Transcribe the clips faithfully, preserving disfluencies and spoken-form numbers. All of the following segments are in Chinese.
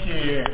是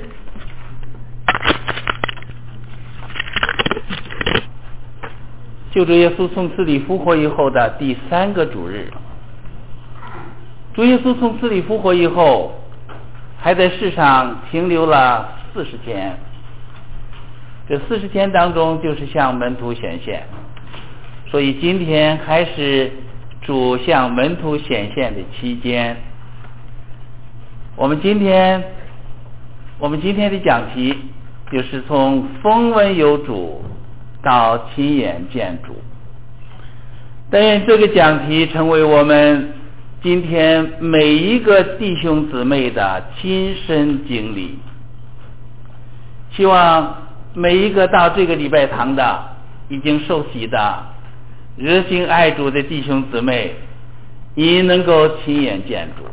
救主耶稣从死里复活以后的第三个主日。主耶稣从死里复活以后，还在世上停留了四十天。这四十天当中，就是向门徒显现。所以今天还是主向门徒显现的期间。我们今天，我们今天的讲题就是从风闻有主到亲眼见主。但愿这个讲题成为我们今天每一个弟兄姊妹的亲身经历。希望每一个到这个礼拜堂的已经受洗的热心爱主的弟兄姊妹，你能够亲眼见主。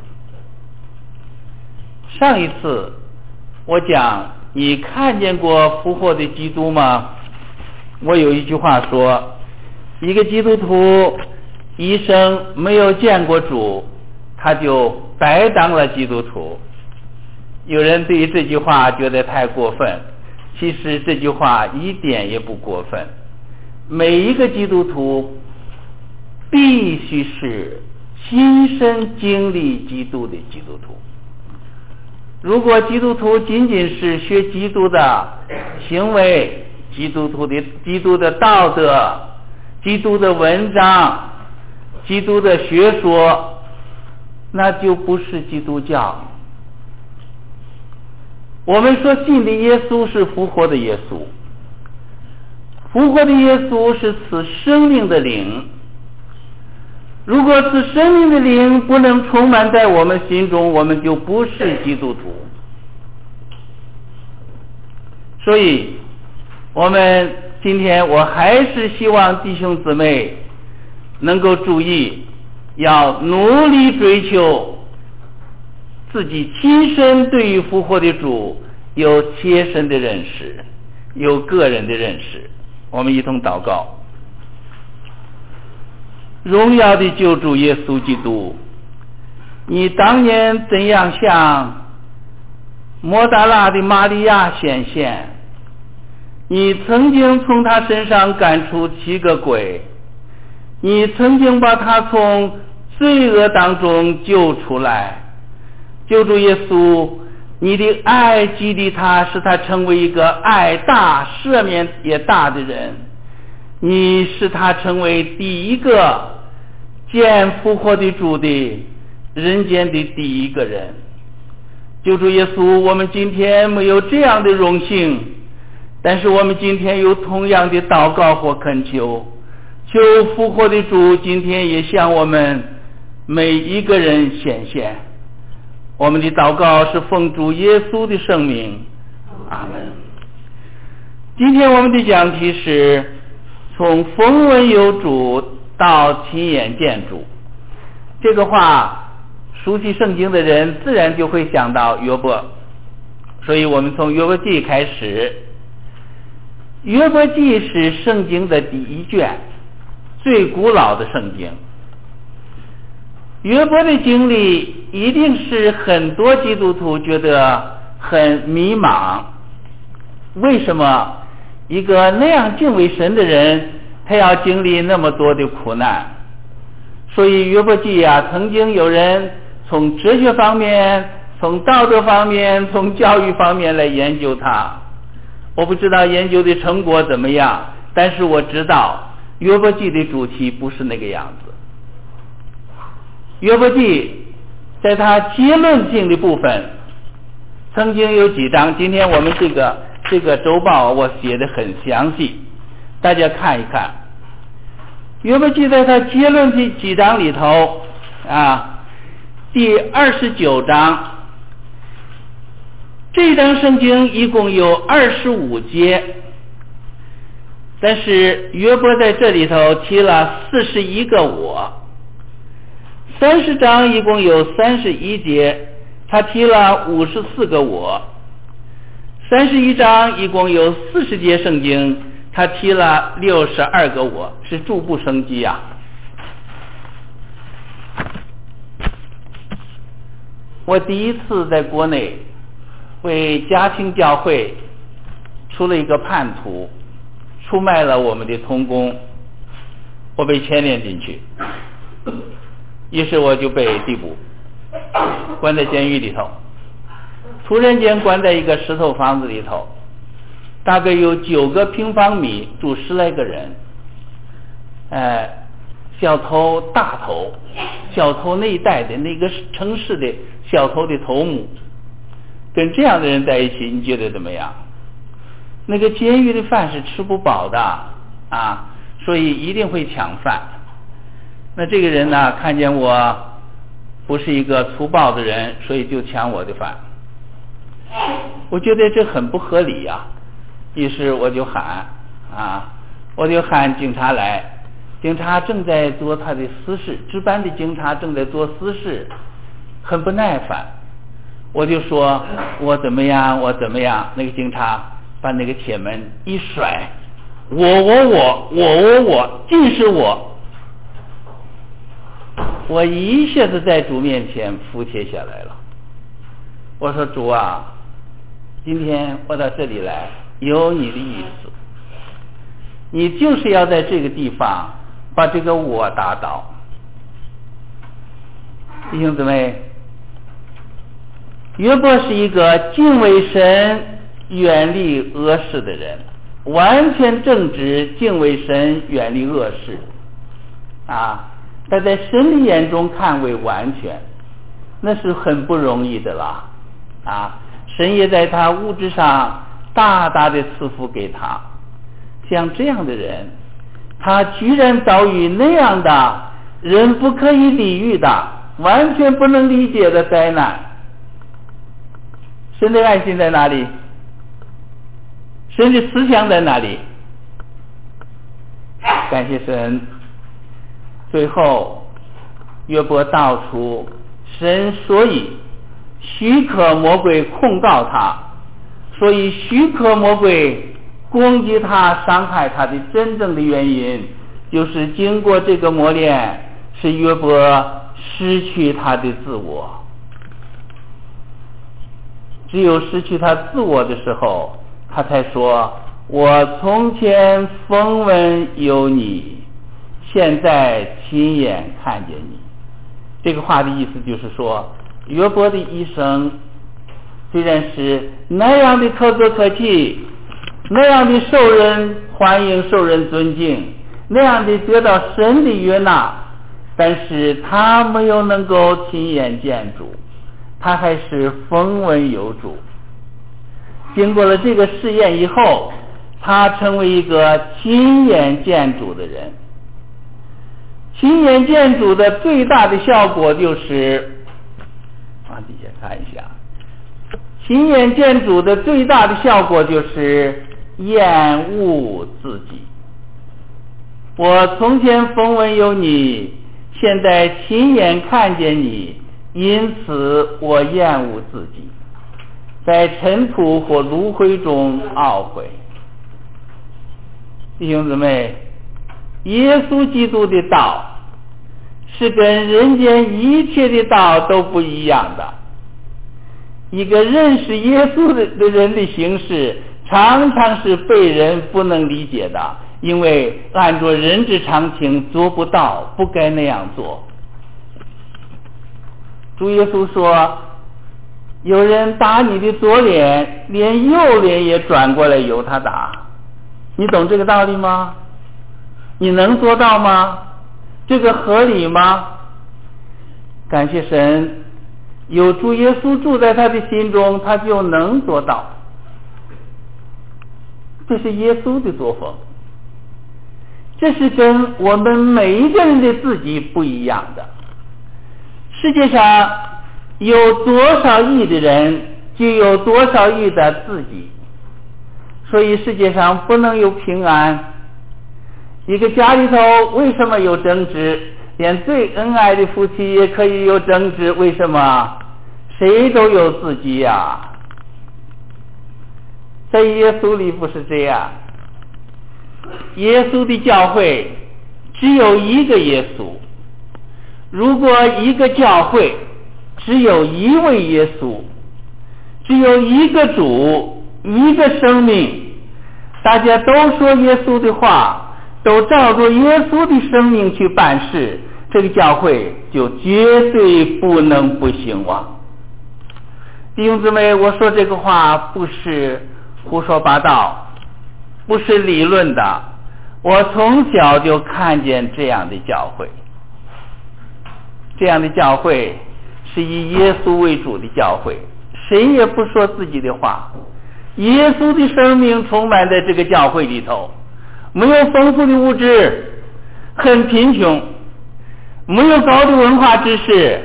上一次我讲你看见过复活的基督吗？我有一句话说，一个基督徒一生没有见过主，他就白当了基督徒。有人对于这句话觉得太过分，其实这句话一点也不过分。每一个基督徒必须是亲身经历基督的基督徒。如果基督徒仅仅是学基督的行为、基督徒的基督的道德、基督的文章、基督的学说，那就不是基督教。我们说信的耶稣是复活的耶稣，复活的耶稣是赐生命的灵。如果赐生命的灵不能充满在我们心中，我们就不是基督徒。所以我们今天我还是希望弟兄姊妹能够注意，要努力追求自己亲身对于复活的主有切身的认识，有个人的认识。我们一同祷告。荣耀的救主耶稣基督，你当年怎样向抹大拉的玛利亚显现？你曾经从他身上赶出七个鬼，你曾经把他从罪恶当中救出来。救主耶稣，你的爱激励他，使他成为一个爱大、赦免也大的人。你使他成为第一个见复活的主的人间的第一个人。救主耶稣，我们今天没有这样的荣幸，但是我们今天有同样的祷告或恳求，求复活的主今天也向我们每一个人显现。我们的祷告是奉主耶稣的圣名，阿门。今天我们的讲题是从风闻有主到亲眼见主。这个话熟悉圣经的人自然就会想到约伯，所以我们从约伯记开始。约伯记是圣经的第一卷，最古老的圣经。约伯的经历一定是很多基督徒觉得很迷茫。为什么一个那样敬畏神的人，他要经历那么多的苦难？所以约伯记啊，曾经有人从哲学方面、从道德方面、从教育方面来研究它。我不知道研究的成果怎么样，但是我知道约伯记的主题不是那个样子。约伯记在它结论性的部分曾经有几章，今天我们这个这个周报我写得很详细，大家看一看。约伯记在它结论的几章里头啊，第二十九章，这章圣经一共有二十五节，但是约伯在这里头提了四十一个我。三十章一共有三十一节，他提了五十四个我。三十一章一共有四十节圣经，他提了六十二个我，是逐步升级啊。我第一次在国内为嘉庆教会出了一个叛徒，出卖了我们的同工，我被牵连进去，于是我就被逮捕，关在监狱里头，突然间关在一个石头房子里头，大概有九个平方米，住十来个人，呃，小头大头，小头那一带的那个城市的小头的头目，跟这样的人在一起，你觉得怎么样？那个监狱的饭是吃不饱的啊，所以一定会抢饭。那这个人呢，看见我不是一个粗暴的人，所以就抢我的饭。我觉得这很不合理呀、啊，于是我就喊啊，我就喊警察来。警察正在做他的私事，值班的警察正在做私事，很不耐烦。我就说我怎么样，我怎么样。那个警察把那个铁门一甩，我我我我我我尽是我。我一下子在主面前伏帖下来了。我说主啊，今天我到这里来有你的意思，你就是要在这个地方把这个我打倒。弟兄姊妹，约伯是一个敬畏神、远离恶事的人，完全正直，敬畏神，远离恶事啊，他在神的眼中看为完全，那是很不容易的啦啊！神也在他物质上大大的赐福给他。像这样的人，他居然遭遇那样的人不可以理喻的、完全不能理解的灾难。神的爱心在哪里？神的慈祥在哪里？感谢神。最后约伯道出神所以许可魔鬼控告他，所以许可魔鬼攻击他、伤害他的真正的原因，就是经过这个磨练，是约伯失去他的自我。只有失去他自我的时候，他才说我从前风闻有你，现在亲眼看见你。这个话的意思就是说，约伯的一生虽然是那样的可歌可泣，那样的受人欢迎、受人尊敬，那样的得到神的悦纳，但是他没有能够亲眼见主，他还是风闻有主。经过了这个试验以后，他成为一个亲眼见主的人。亲眼见主的最大的效果就是往底下看一下，亲眼见主的最大的效果就是厌恶自己。我从前风闻有你，现在亲眼看见你，因此我厌恶自己，在尘土或炉灰中懊悔。弟兄姊妹，耶稣基督的道是跟人间一切的道都不一样的。一个认识耶稣的人的形式常常是被人不能理解的，因为按照人之常情做不到，不该那样做。主耶稣说，有人打你的左脸，连右脸也转过来由他打。你懂这个道理吗？你能做到吗？这个合理吗？感谢神，有主耶稣住在他的心中，他就能做到。这是耶稣的作风，这是跟我们每一个人的自己不一样的。世界上有多少亿的人，就有多少亿的自己，所以世界上不能有平安。一个家里头为什么有争执？连最恩爱的夫妻也可以有争执，为什么？谁都有自己呀、啊。在耶稣里不是这样，耶稣的教会只有一个耶稣。如果一个教会只有一位耶稣， 只有一个主，一个生命，大家都说耶稣的话，都照着耶稣的生命去办事，这个教会就绝对不能不兴旺。弟兄姊妹，我说这个话不是胡说八道，不是理论的，我从小就看见这样的教会。这样的教会是以耶稣为主的教会，谁也不说自己的话，耶稣的生命充满在这个教会里头，没有丰富的物质，很贫穷，没有高的文化知识，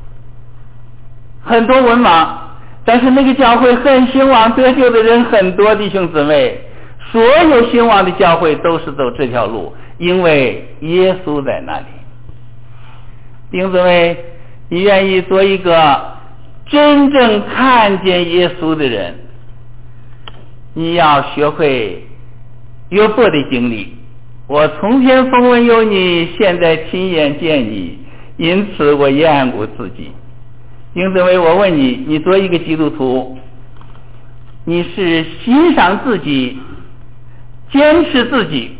很多文盲，但是那个教会很兴旺，得救的人很多。弟兄姊妹，所有兴旺的教会都是走这条路，因为耶稣在那里。弟兄姊妹，你愿意做一个真正看见耶稣的人，你要学会约伯的经历。我从前风闻有你，现在亲眼见你，因此我厌恶自己。弟兄姊妹，我问你，你做一个基督徒，你是欣赏自己，坚持自己，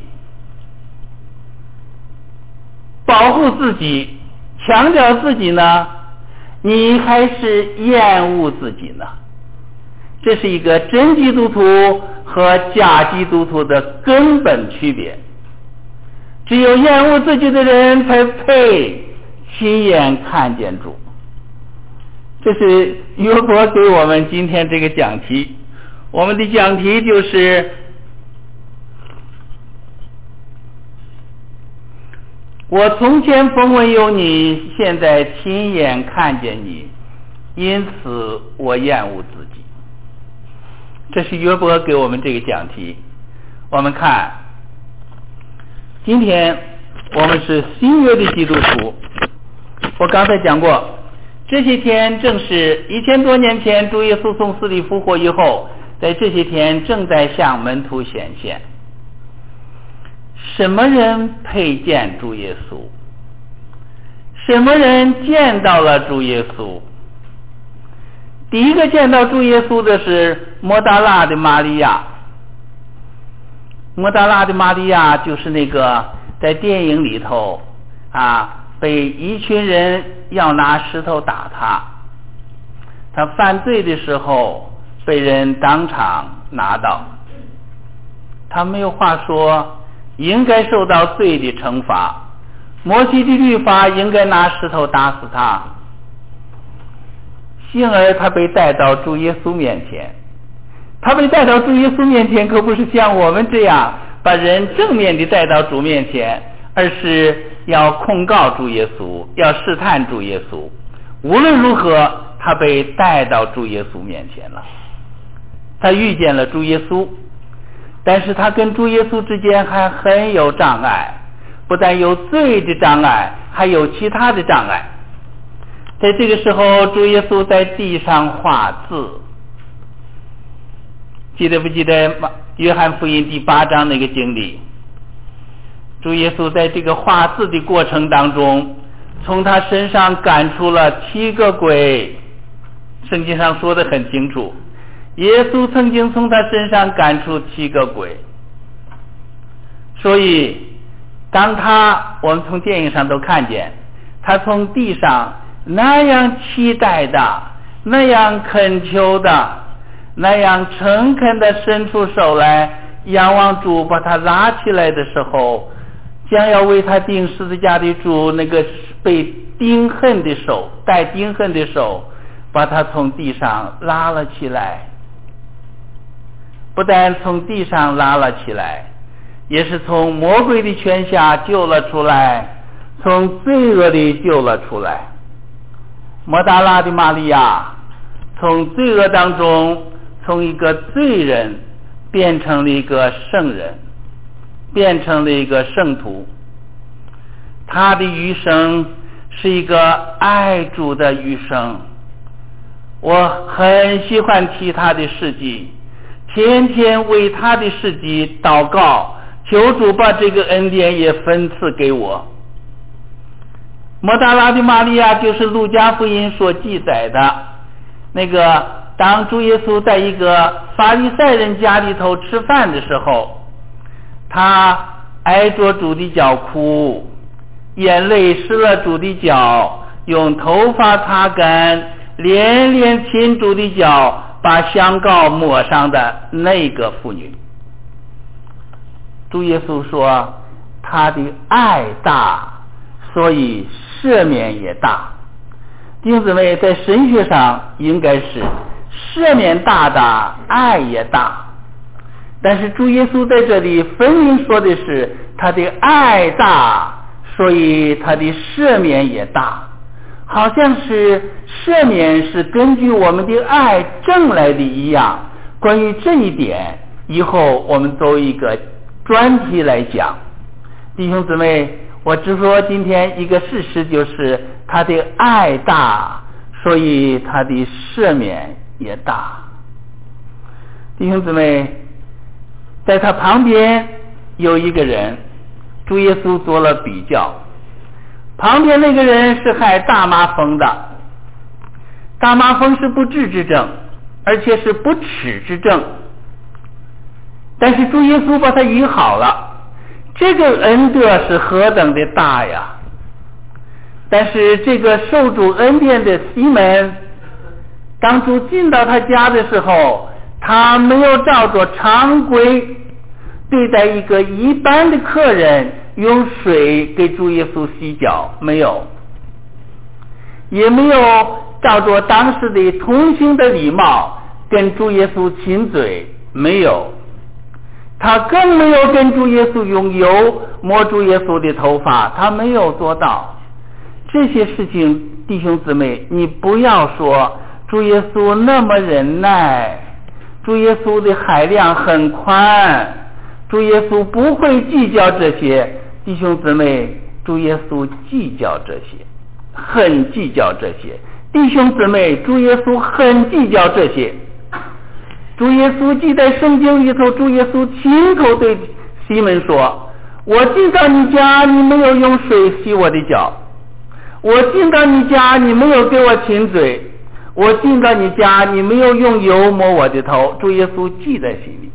保护自己，强调自己呢，你还是厌恶自己呢？这是一个真基督徒和假基督徒的根本区别。只有厌恶自己的人才配亲眼看见主。这是约伯给我们今天这个讲题，我们的讲题就是我从前风闻有你，现在亲眼看见你，因此我厌恶自己。这是约伯给我们这个讲题。我们看，今天我们是新约的基督徒。我刚才讲过，这些天正是一千多年前主耶稣从死里复活以后，在这些天正在向门徒显现。什么人配见主耶稣？什么人见到了主耶稣？第一个见到主耶稣的是抹大拉的玛利亚。抹大拉的玛利亚就是那个在电影里头啊，被一群人要拿石头打他，他犯罪的时候被人当场拿到，他没有话说，应该受到罪的惩罚。摩西的律法应该拿石头打死他，幸而他被带到主耶稣面前。他被带到主耶稣面前，可不是像我们这样把人正面的带到主面前，而是要控告主耶稣，要试探主耶稣。无论如何，他被带到主耶稣面前了，他遇见了主耶稣，但是他跟主耶稣之间还很有障碍，不但有罪的障碍，还有其他的障碍。在这个时候，主耶稣在地上画字，记得不记得约翰福音第八章那个经历？主耶稣在这个画字的过程当中，从他身上赶出了七个鬼。圣经上说得很清楚，耶稣曾经从他身上赶出七个鬼。所以当他，我们从电影上都看见，他从地上那样期待的，那样恳求的，那样诚恳的伸出手来仰望主把他拉起来的时候，将要为他钉十字架的主，那个被钉痕的手，带钉痕的手把他从地上拉了起来。不但从地上拉了起来，也是从魔鬼的权下救了出来，从罪恶里救了出来。抹大拉的玛利亚从罪恶当中，从一个罪人变成了一个圣人，变成了一个圣徒。他的余生是一个爱主的余生。我很喜欢提他的事迹，天天为他的事迹祷告，求主把这个恩典也分赐给我。抹大拉的玛利亚就是路加福音所记载的那个当主耶稣在一个法利赛人家里头吃饭的时候，他挨着主的脚哭，眼泪湿了主的脚，用头发擦干，连连亲主的脚，把香膏抹上的那个妇女。主耶稣说他的爱大，所以赦免也大。弟兄姊妹，在神学上应该是赦免大大，爱也大。但是主耶稣在这里分明说的是他的爱大，所以他的赦免也大，好像是赦免是根据我们的爱挣来的一样。关于这一点，以后我们作为一个专题来讲。弟兄姊妹，我只说今天一个事实，就是他的爱大，所以他的赦免也大。弟兄姊妹，在他旁边有一个人，主耶稣做了比较。旁边那个人是害大麻风的，大麻风是不治之症，而且是不耻之症，但是主耶稣把他医好了，这个恩德是何等的大呀！但是这个受主恩典的西门，当主进到他家的时候，他没有照着常规对待一个一般的客人，用水给主耶稣洗脚，没有，也没有照着当时的同行的礼貌跟主耶稣亲嘴，没有。他更没有跟主耶稣用油抹主耶稣的头发，他没有做到。这些事情，弟兄姊妹，你不要说主耶稣那么忍耐，主耶稣的海量很宽，主耶稣不会计较这些。弟兄姊妹，主耶稣计较这些，很计较这些。弟兄姊妹，主耶稣很计较这些。主耶稣记在圣经里头，主耶稣亲口对西门说，我进到你家，你没有用水洗我的脚，我进到你家，你没有给我亲嘴，我进到你家，你没有用油抹我的头。主耶稣记在心里。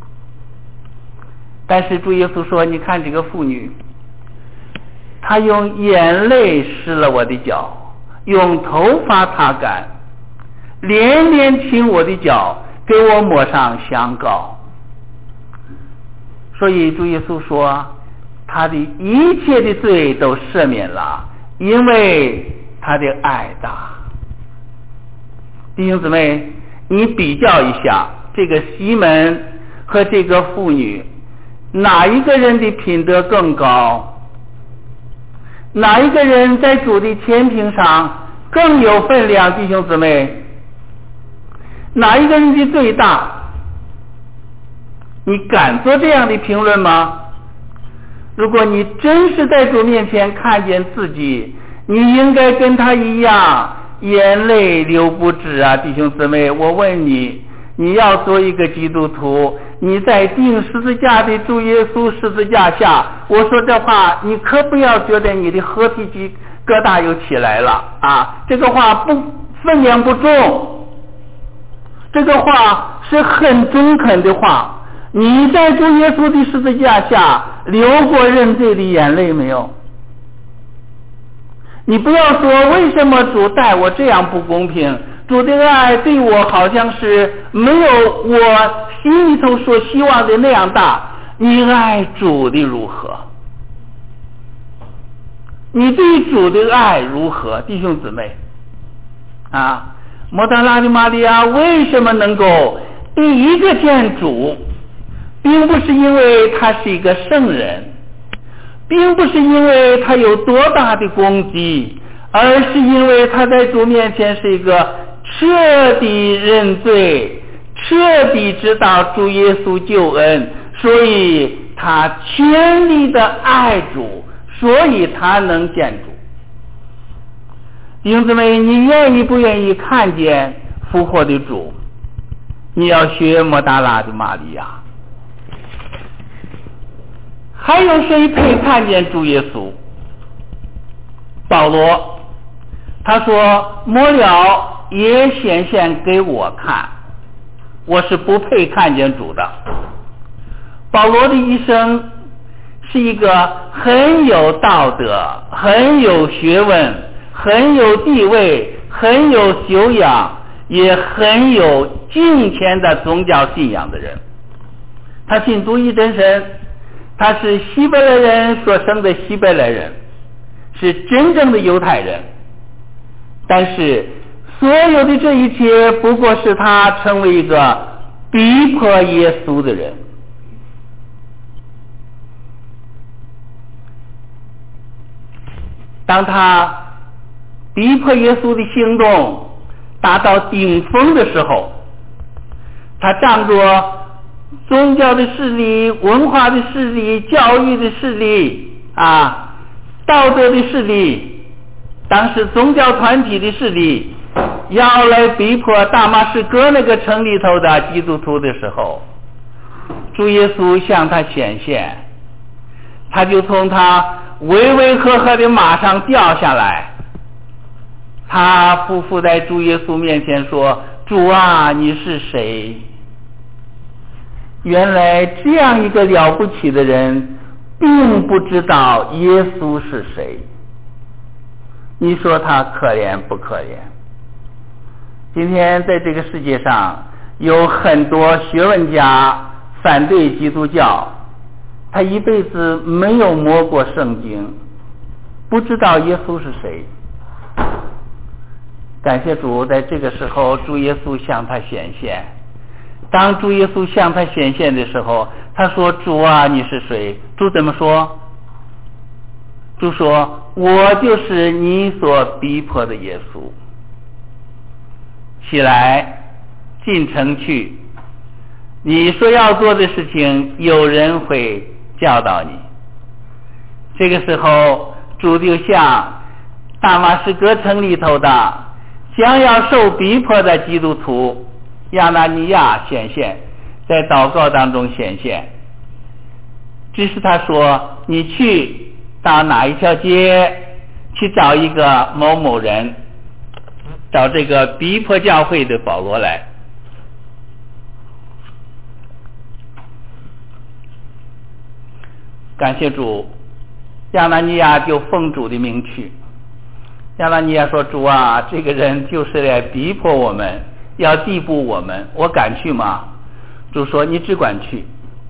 但是主耶稣说，你看这个妇女，她用眼泪湿了我的脚，用头发擦干，连连亲我的脚，给我抹上香膏。所以主耶稣说，他的一切的罪都赦免了，因为他的爱大。弟兄姊妹，你比较一下这个西门和这个妇女，哪一个人的品德更高？哪一个人在主的天平上更有分量？弟兄姊妹，哪一个人的罪大？你敢做这样的评论吗？如果你真是在主面前看见自己，你应该跟他一样眼泪流不止啊！弟兄姊妹，我问你，你要做一个基督徒，你在钉十字架的主耶稣十字架下，我说这话你可不要觉得你的合体鸡疙瘩又起来了啊！这个话不分量不重，这个话是很中肯的话。你在主耶稣的十字架下流过认罪的眼泪没有？你不要说为什么主待我这样不公平，主的爱对我好像是没有我心里头所希望的那样大。你爱主的如何？你对主的爱如何？弟兄姊妹啊，抹大拉的玛利亚为什么能够第一个见主，并不是因为他是一个圣人，并不是因为他有多大的功绩，而是因为他在主面前是一个彻底认罪，彻底知道主耶稣救恩，所以他全力的爱主，所以他能见主。弟兄姊妹，你愿意不愿意看见复活的主？你要学抹大拉的玛利亚。还有谁配看见主耶稣？保罗他说，末了也显现给我看，我是不配看见主的。保罗的一生是一个很有道德、很有学问、很有地位、很有修养，也很有敬虔的宗教信仰的人。他信独一真神，他是希伯来人所生的希伯来人，是真正的犹太人。但是所有的这一切不过是他成为一个逼迫耶稣的人。当他逼迫耶稣的行动达到顶峰的时候，他仗着宗教的势力、文化的势力、教育的势力啊，道德的势力，当时宗教团体的势力要来逼迫大马士革那个城里头的基督徒的时候，主耶稣向他显现，他就从他微微呵呵的马上掉下来，他匍匐在主耶稣面前说：主啊，你是谁？原来这样一个了不起的人并不知道耶稣是谁，你说他可怜不可怜？今天在这个世界上有很多学问家反对基督教，他一辈子没有摸过圣经，不知道耶稣是谁。感谢主，在这个时候主耶稣向他显现。当主耶稣向他显现的时候，他说：主啊，你是谁？主怎么说？主说：我就是你所逼迫的耶稣，起来进城去，你说要做的事情有人会教导你。这个时候主就向大马士革城里头的将要受逼迫的基督徒亚拿尼亚显现，在祷告当中显现。只是他说：你去到哪一条街去找一个某某人，找这个逼迫教会的保罗来。感谢主，亚拿尼亚就奉主的名去。亚拿尼亚说：主啊，这个人就是来逼迫我们，要逮捕我们，我敢去吗？主说：你只管去。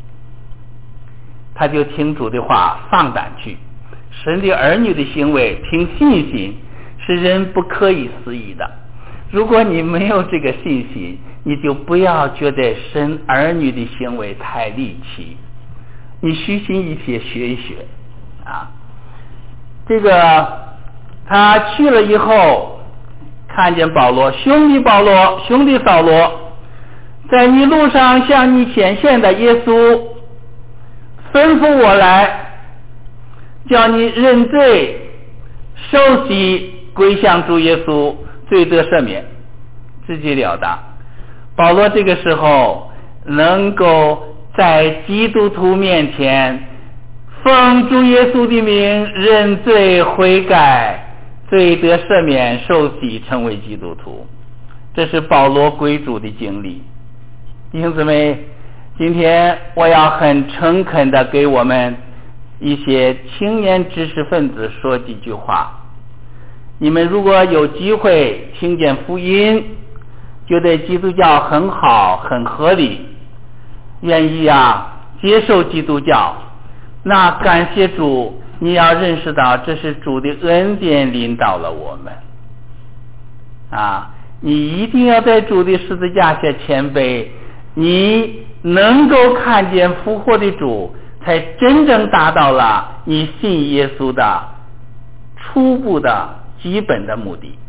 他就听主的话，放胆去。神的儿女的行为凭信心是人不可以思议的。如果你没有这个信心，你就不要觉得神儿女的行为太离奇，你虚心一些学一学啊。这个他去了以后，看见保罗，兄弟保罗，兄弟扫罗，在你路上向你显现的耶稣吩咐我来，叫你认罪受洗归向主耶稣，罪得赦免，自己了当。保罗这个时候能够在基督徒面前奉主耶稣的名认罪悔改，罪得赦免，受洗成为基督徒，这是保罗归主的经历。弟兄姊妹，今天我要很诚恳的给我们一些青年知识分子说几句话。你们如果有机会听见福音，觉得基督教很好很合理，愿意啊接受基督教，那感谢主，你要认识到这是主的恩典领导了我们啊！你一定要在主的十字架下谦卑，你能够看见复活的主，才真正达到了你信耶稣的初步的基本的目的。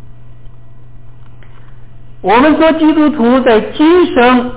我们做基督徒在今生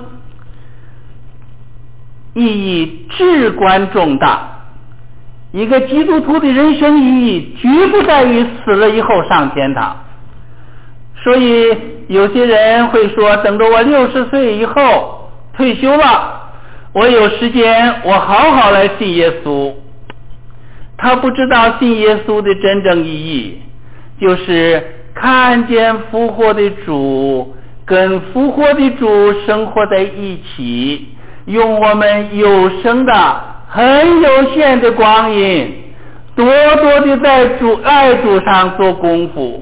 意义至关重大，一个基督徒的人生意义绝不在于死了以后上天堂。所以有些人会说，等着我六十岁以后退休了，我有时间我好好来信耶稣。他不知道信耶稣的真正意义，就是看见复活的主跟复活的主生活在一起，用我们有生的很有限的光阴，多多的在主爱主上做功夫。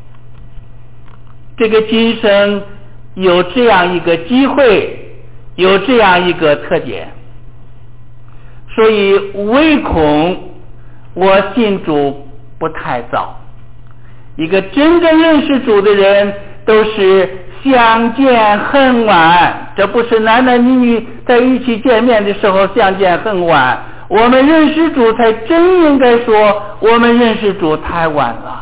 这个今生有这样一个机会，有这样一个特点，所以唯恐我信主不太早。一个真正认识主的人都是相见恨晚，这不是男男女女在一起见面的时候相见恨晚，我们认识主才真应该说我们认识主太晚了。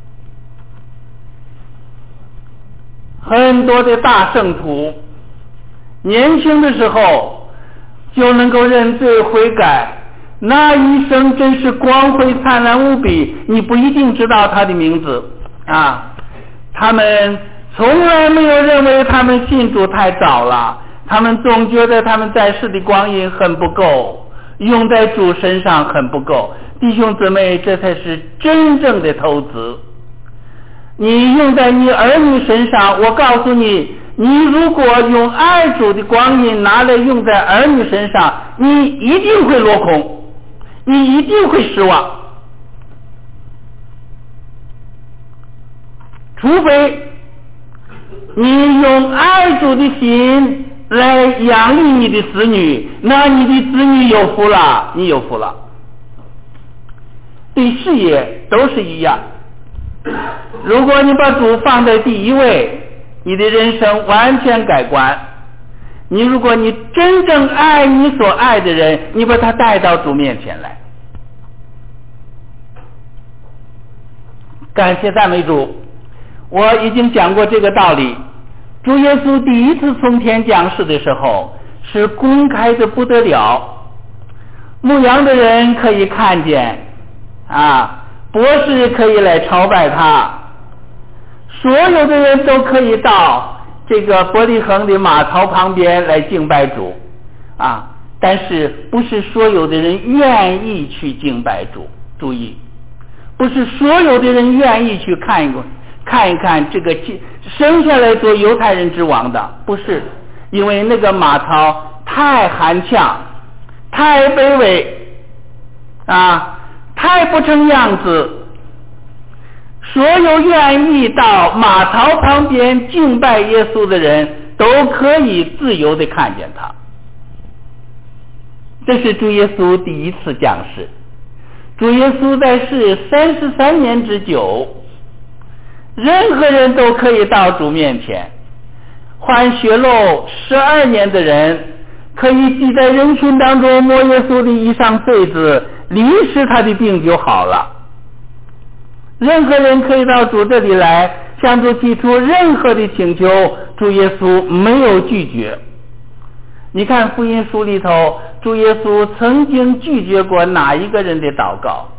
很多的大圣徒年轻的时候就能够认罪悔改，那一生真是光辉灿烂无比，你不一定知道他的名字啊。他们从来没有认为他们信主太早了，他们总觉得他们在世的光阴很不够，用在主身上很不够。弟兄姊妹，这才是真正的投资。你用在你儿女身上，我告诉你，你如果用爱主的光阴拿来用在儿女身上，你一定会落空，你一定会失望。除非你用爱主的心来养育你的子女，那你的子女有福了，你有福了。对事业都是一样，如果你把主放在第一位，你的人生完全改观。你如果你真正爱你所爱的人，你把他带到主面前来。感谢赞美主，我已经讲过这个道理。主耶稣第一次从天降世的时候是公开的不得了，牧羊的人可以看见啊，博士可以来朝拜他，所有的人都可以到这个伯利恒的马槽旁边来敬拜主啊，但是不是所有的人愿意去敬拜主，注意，不是所有的人愿意去看一个看一看这个生下来做犹太人之王的，不是，因为那个马槽太寒呛，太卑微啊，太不成样子。所有愿意到马槽旁边敬拜耶稣的人都可以自由地看见他。这是主耶稣第一次降世。主耶稣在世三十三年之久，任何人都可以到主面前。患血漏十二年的人可以挤在人群当中摸耶稣的衣裳穗子，临时他的病就好了。任何人可以到主这里来，向主提出任何的请求，主耶稣没有拒绝。你看福音书里头，主耶稣曾经拒绝过哪一个人的祷告？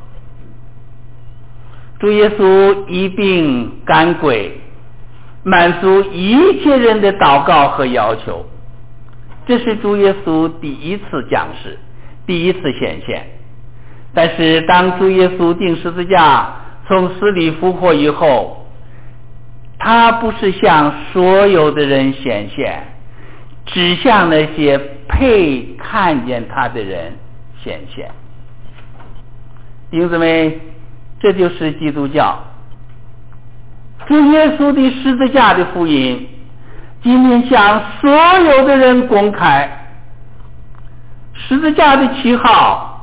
主耶稣一并赶鬼，满足一切人的祷告和要求。这是主耶稣第一次降世，第一次显现。但是当主耶稣钉十字架从死里复活以后，他不是向所有的人显现，只向那些配看见他的人显现。弟兄姊妹，这就是基督教。主耶稣的十字架的福音今天向所有的人公开，十字架的旗号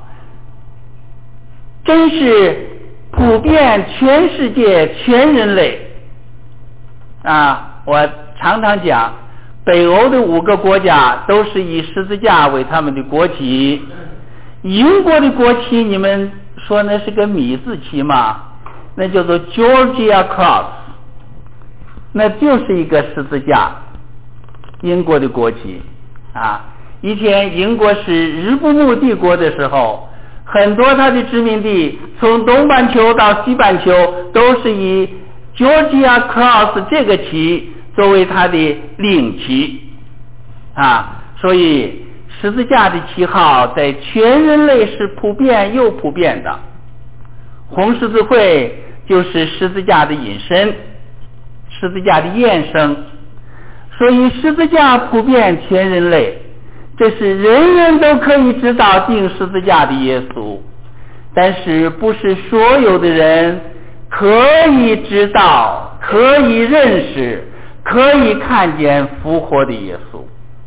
真是普遍全世界全人类啊！我常常讲，北欧的五个国家都是以十字架为他们的国旗。英国的国旗，你们说那是个米字旗吗？那叫做 Georgia Cross， 那就是一个十字架，英国的国旗啊。以前英国是日不落帝国的时候，很多它的殖民地从东半球到西半球都是以 Georgia Cross 这个旗作为它的领旗啊，所以十字架的旗号在全人类是普遍又普遍的。红十字会就是十字架的引申十字架的衍生，所以十字架普遍全人类，这是人人都可以知道钉十字架的耶稣，但是不是所有的人可以知道，可以认识，可以看见复活的耶稣。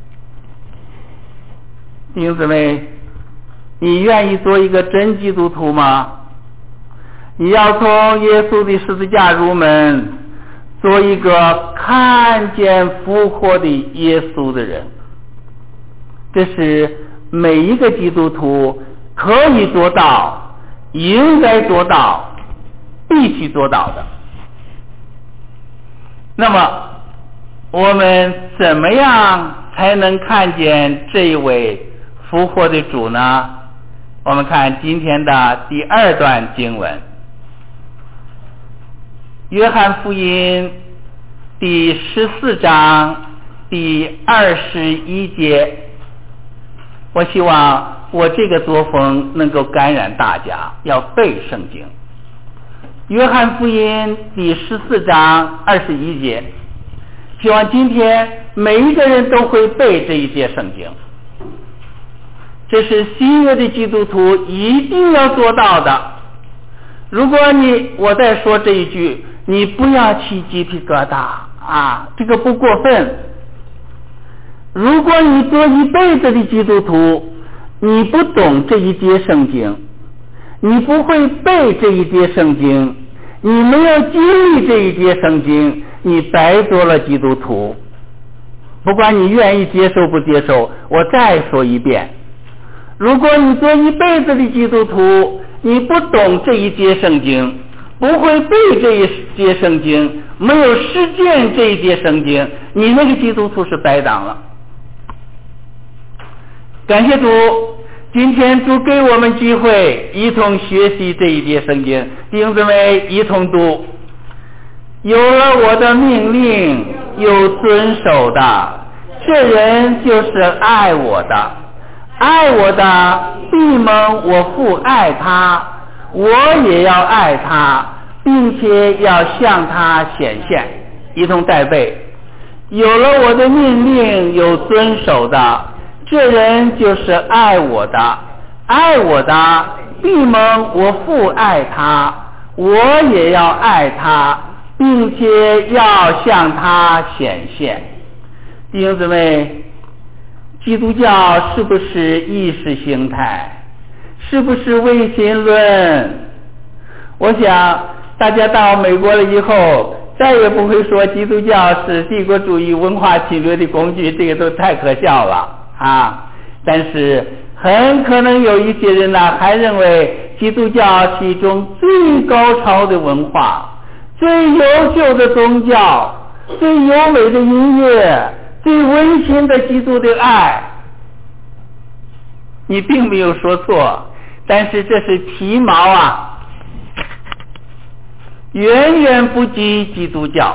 弟兄姊妹，你愿意做一个真基督徒吗？你要从耶稣的十字架入门，做一个看见复活的耶稣的人。这是每一个基督徒可以做到，应该做到，必须做到的。那么我们怎么样才能看见这一位复活的主呢？我们看今天的第二段经文，约翰福音第十四章第二十一节。我希望我这个作风能够感染大家，要背圣经。约翰福音第十四章二十一节，希望今天每一个人都会背这一节圣经。这是新约的基督徒一定要做到的。如果你我再说这一句，你不要起鸡皮疙瘩啊，这个不过分。如果你做一辈子的基督徒，你不懂这一节圣经，你不会背这一节圣经，你没有经历这一节圣经，你白做了基督徒。不管你愿意接受不接受，我再说一遍，如果你做一辈子的基督徒，你不懂这一节圣经，不会背这一节圣经，没有实践这一节圣经，你那个基督徒是白当了。感谢主，今天主给我们机会一同学习这一节圣经，弟兄姊妹一同读。有了我的命令有遵守的，这人就是爱我的，爱我的必蒙我父爱他，我也要爱他，并且要向他显现。一同代背。有了我的命令有遵守的，这人就是爱我的，爱我的必蒙我父爱他，我也要爱他，并且要向他显现。弟兄姊妹，基督教是不是意识形态？是不是唯心论？我想大家到美国了以后，再也不会说基督教是帝国主义文化侵略的工具，这个都太可笑了啊！但是很可能有一些人呢，还认为基督教是一种最高超的文化，最优秀的宗教，最优美的音乐，最温馨的基督的爱。你并没有说错，但是这是皮毛啊，远远不及基督教。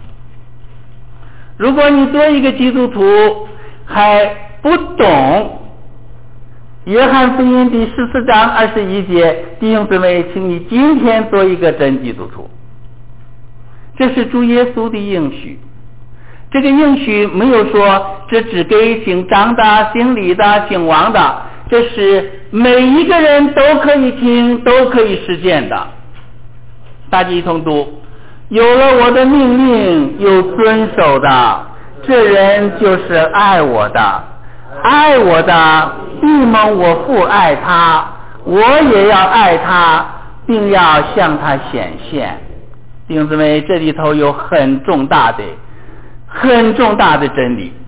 如果你做一个基督徒还不懂约翰福音第十四章二十一节，弟兄姊妹，请你今天做一个真基督徒。这是主耶稣的应许，这个应许没有说这只给姓张的、姓李的、姓王的，这是每一个人都可以听，都可以实践的。大家一同读。有了我的命令有遵守的，这人就是爱我的，爱我的必蒙我父爱他，我也要爱他，并要向他显现。弟兄姊妹，这里头有很重大的很重大的真理。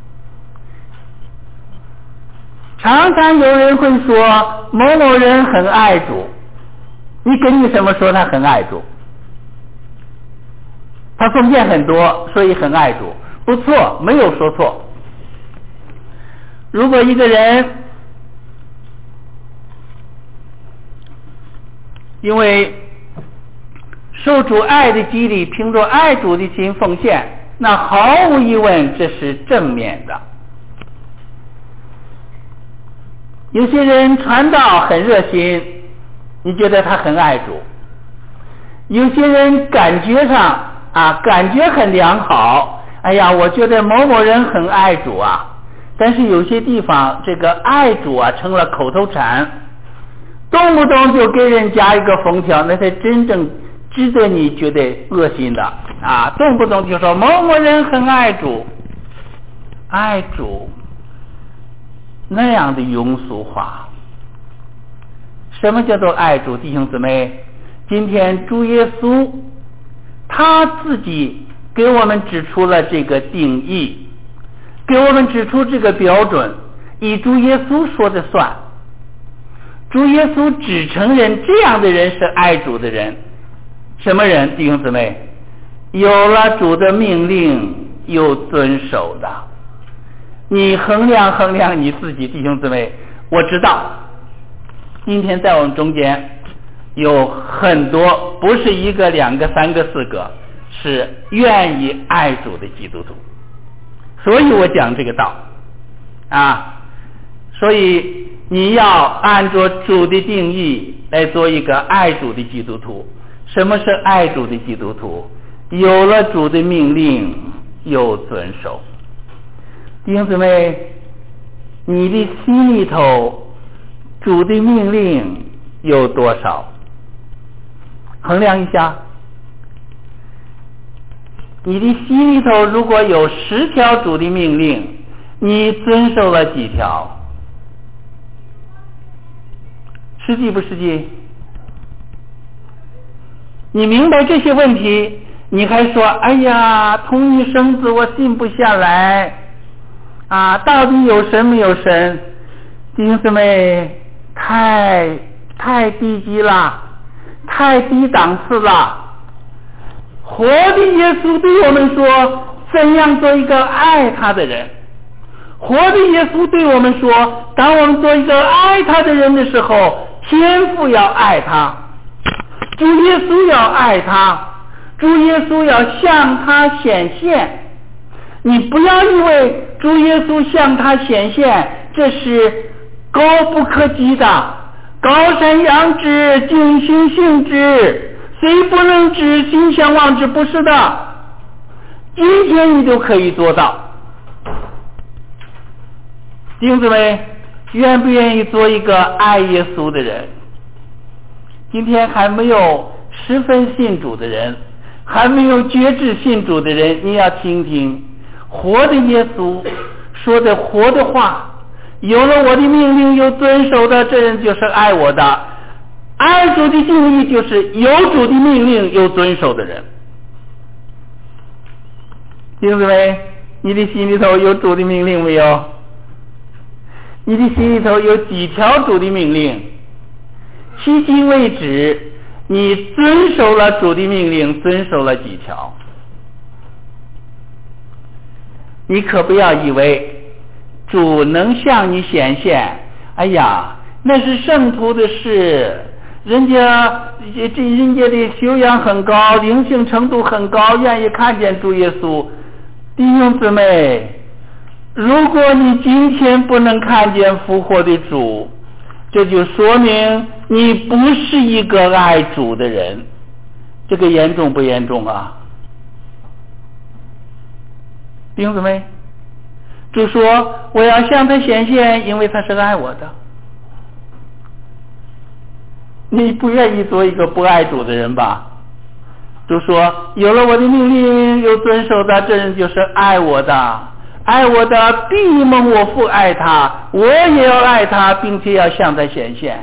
常常有人会说某某人很爱主，你跟你什么说他很爱主？他奉献很多，所以很爱主，不错，没有说错。如果一个人因为受主爱的激励，凭着爱主的心奉献，那毫无疑问这是正面的。有些人传道很热心，你觉得他很爱主；有些人感觉上啊，感觉很良好，哎呀，我觉得某某人很爱主啊。但是有些地方这个爱主啊成了口头禅，动不动就给人加一个封条，那才真正值得你觉得恶心的啊！动不动就说某某人很爱主，爱主那样的庸俗话。什么叫做爱主？弟兄姊妹，今天主耶稣他自己给我们指出了这个定义，给我们指出这个标准，以主耶稣说的算。主耶稣只承认这样的人是爱主的人。什么人？弟兄姊妹，有了主的命令又遵守的。你衡量衡量你自己，弟兄姊妹，我知道今天在我们中间有很多，不是一个两个三个四个，是愿意爱主的基督徒，所以我讲这个道啊。所以你要按照主的定义来做一个爱主的基督徒。什么是爱主的基督徒？有了主的命令又遵守。弟兄姊妹，你的心里头主的命令有多少？衡量一下，你的心里头如果有十条主的命令，你遵守了几条？实际不实际？你明白这些问题，你还说哎呀，同一生子我信不下来啊，到底有神没有神？弟兄姊妹，太太低级了，太低档次了。活的耶稣对我们说怎样做一个爱他的人，活的耶稣对我们说，当我们做一个爱他的人的时候，天父要爱他，主耶稣要爱他，主耶稣要向他显现。你不要以为主耶稣向他显现这是高不可及的，高山仰止，尽心信之，虽不能知，心向往之，不是的。今天你就可以做到。弟兄姊妹，愿不愿意做一个爱耶稣的人？今天还没有十分信主的人，还没有觉知信主的人，你要听听活的耶稣说的活的话，有了我的命令又遵守的，这人就是爱我的。爱主的定义就是有主的命令又遵守的人。弟兄姊妹，你的心里头有主的命令没有？你的心里头有几条主的命令？迄今为止你遵守了主的命令，遵守了几条？你可不要以为主能向你显现，哎呀，那是圣徒的事，人家这人家的修养很高，灵性程度很高，愿意看见主耶稣。弟兄姊妹，如果你今天不能看见复活的主，这就说明你不是一个爱主的人。这个严重不严重啊？弟兄姊妹，主说我要向他显现，因为他是爱我的。你不愿意做一个不爱主的人吧？主说有了我的命令又遵守的，这人就是爱我的，爱我的必蒙我父爱他，我也要爱他，并且要向他显现。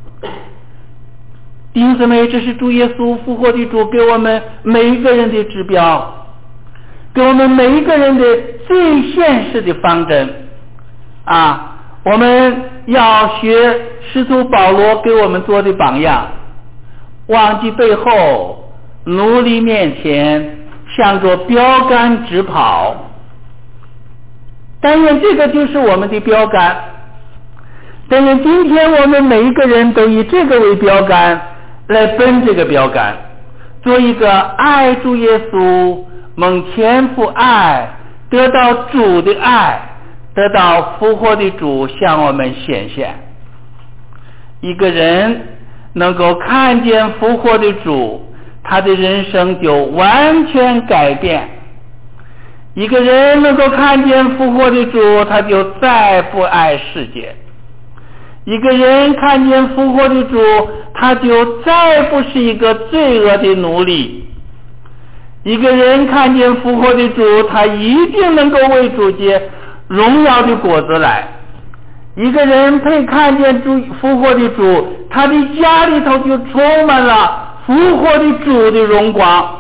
弟兄姊妹，这是主耶稣复活的主给我们每一个人的指标，给我们每一个人的最现实的方针啊！我们要学使徒保罗给我们做的榜样，忘记背后，努力面前，向着标杆直跑。但愿这个就是我们的标杆，但愿今天我们每一个人都以这个为标杆来奔这个标杆，做一个爱主耶稣，蒙天父爱，得到主的爱，得到复活的主向我们显现。一个人能够看见复活的主， 他的人生就完全改变。一个人能够看见复活的主，他就再不爱世界。一个人看见复活的主，他就再不是一个罪恶的奴隶。一个人看见复活的主，他一定能够为主结荣耀的果子来。一个人配看见主复活的主，他的家里头就充满了复活的主的荣光。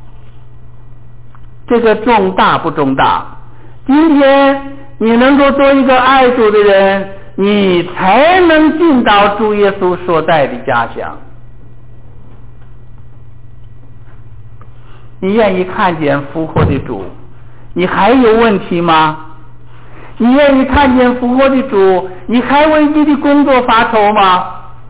这个重大不重大？今天你能够做一个爱主的人，你才能进到主耶稣所在的家乡。你愿意看见复活的主，你还有问题吗？你愿意看见复活的主，你还为你的工作发愁吗？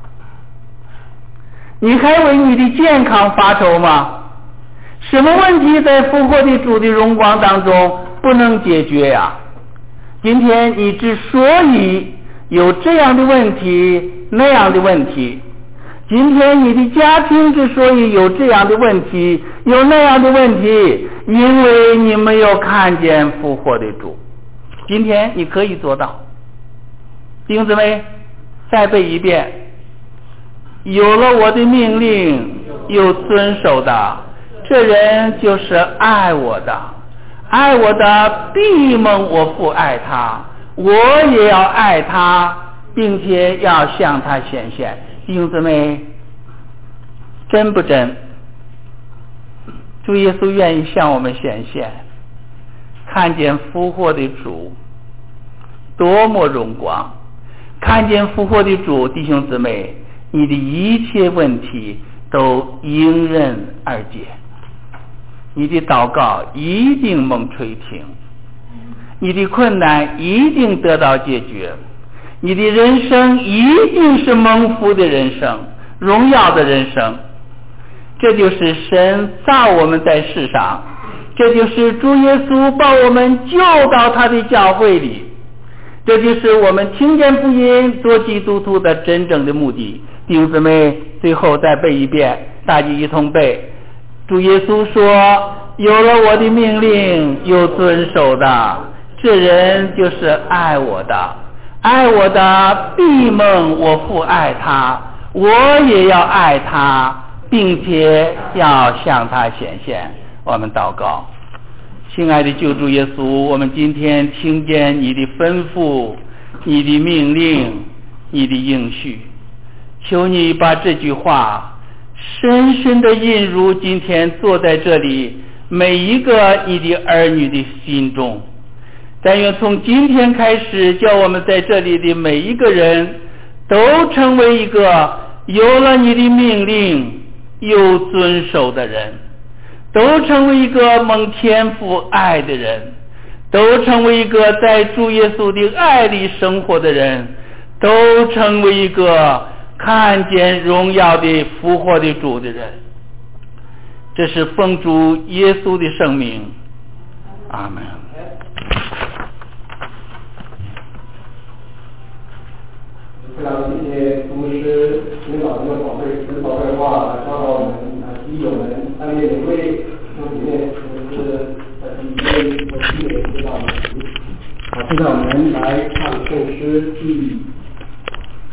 你还为你的健康发愁吗？什么问题在复活的主的荣光当中不能解决呀？今天你之所以有这样的问题那样的问题，今天你的家庭之所以有这样的问题有那样的问题，因为你没有看见复活的主。今天你可以做到。弟兄姊妹，再背一遍，有了我的命令又遵守的，这人就是爱我的，爱我的必蒙我父爱他，我也要爱他，并且要向他显现。弟兄姊妹，真不真？主耶稣愿意向我们显现，看见复活的主多么荣光，看见复活的主，弟兄姊妹，你的一切问题都迎刃而解，你的祷告一定蒙垂听，你的困难一定得到解决，你的人生一定是蒙福的人生，荣耀的人生。这就是神造我们在世上，这就是主耶稣把我们救到他的教会里，这就是我们听见福音做基督徒的真正的目的。弟兄姊妹，最后再背一遍，大家一同背。主耶稣说，有了我的命令又遵守的，这人就是爱我的，爱我的必蒙我父爱他，我也要爱他，并且要向他显现。我们祷告。亲爱的救主耶稣，我们今天听见你的吩咐，你的命令，你的应许，求你把这句话深深地印入今天坐在这里每一个你的儿女的心中。但愿从今天开始，叫我们在这里的每一个人都成为一个有了你的命令又遵守的人，都成为一个蒙天父爱的人，都成为一个在主耶稣的爱里生活的人，都成为一个看见荣耀的复活的主的人。这是奉主耶稣的圣名，阿们。 非常谢谢牧师领导的